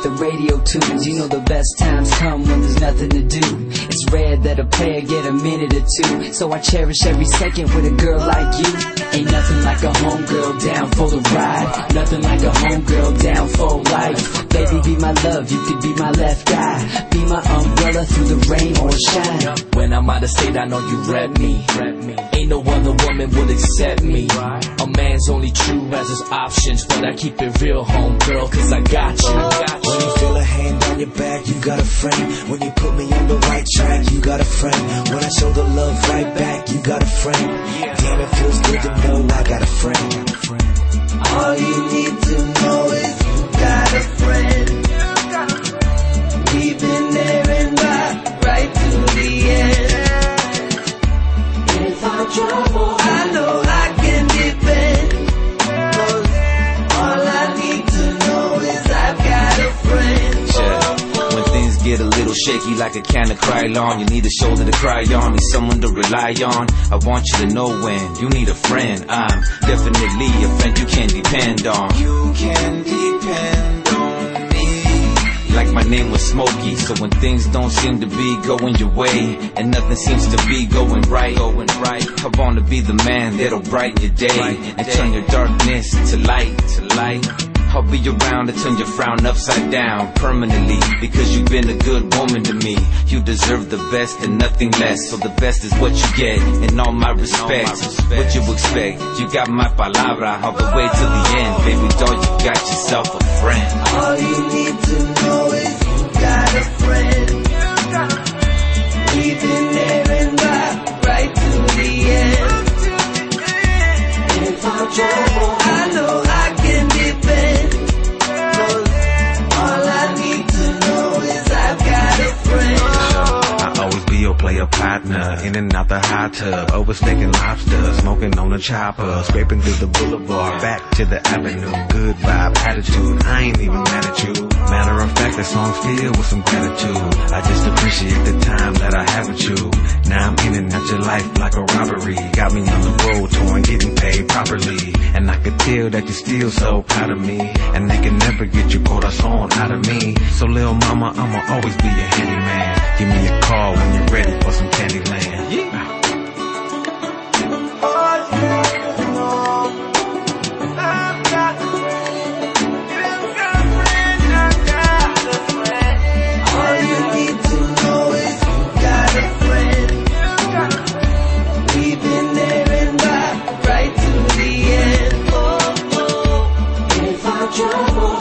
the radio tunes. You know the best times come when there's nothing to do. It's rare that a player get a minute or two, so I cherish every second with a girl like you. Ain't nothing like a homegirl down for the ride. Nothing like a homegirl down for life. Baby, be my love, you could be my left eye. Be my umbrella through the rain or shine. When I'm out of state, I know you rep me. Ain't no other woman would accept me. A man's only true as his options, but I keep it real, homegirl, cause I got you. When you feel a hand on your back, you got a friend. When you put me on the right track, you got a friend. When I show the love right back, you got a friend. Damn, it feels good to know I got a friend. All you need to know is you got a friend. We've been there and back, right to the end. If I'm trouble, I know I can depend. 'Cause all I need to know is I've got a friend. When things get a little shaky like a can of Krylon, you need a shoulder to cry on, need someone to rely on. I want you to know when you need a friend, I'm definitely a friend you can depend on. You can depend on me. Like my name was Smokey, so when things don't seem to be going your way, and nothing seems to be going right, I wanna be the man that'll brighten your day and turn your darkness to light. I'll be around to turn your frown upside down permanently, because you've been a good woman to me. You deserve the best and nothing less, so the best is what you get, and all my respect. What you expect, you got my palabra all the way to the end. Baby doll, you got yourself a friend. All you need to know is you got a friend. We've been there and back, right to the end. If I'm trouble, I know I can depend. 'Cause all I need to know is I've got a friend. I always be your player partner, in and out the hot tub, oversteaking lobster, smoking on the chopper, scraping through the boulevard, back to the avenue. Good vibe attitude, I ain't even mad at you. Matter of fact, the song's filled with some gratitude. I just appreciate the time that I have with you. Now I'm in and out your life like a robbery. Got me on the road touring, getting paid properly. And I could tell that you're still so proud of me, and they can never get your corazon out of me. So little mama, I'ma always be your handyman. Give me a call when you're ready for some Candyland. Yeah. All you need to know is you got a friend. We've been there and back, right to the end. If I'm trouble,